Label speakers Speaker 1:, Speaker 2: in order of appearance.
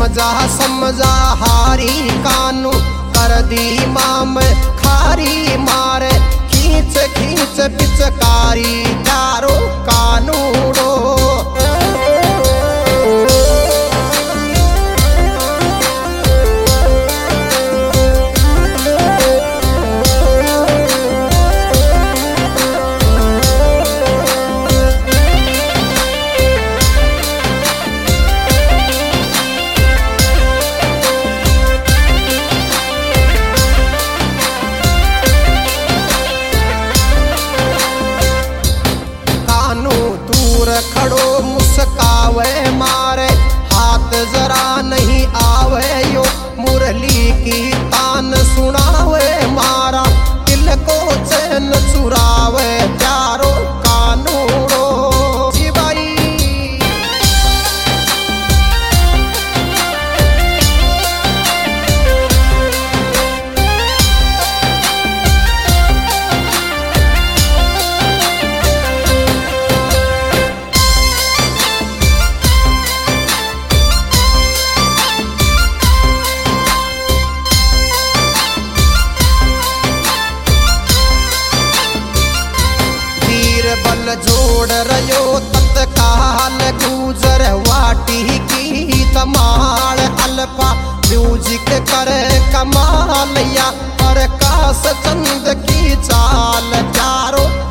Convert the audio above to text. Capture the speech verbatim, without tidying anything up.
Speaker 1: समझा समझा हारी कानू कर दी माम खारी मारे खींच खींच पिचकारी चारो कानूड़ो। खड़ो मुस्कावे मारे हाथ जरा नहीं आवे यो मुरली की तान सुनावे मारा दिल को चैन चुरावे चारो कानूड़ो। जी भाई बल जोड़ रयो तत्काल गुजर वाटी की तमाल अल्फा म्यूजिक करे कमाल या प्रकाश चंद की चाल चारों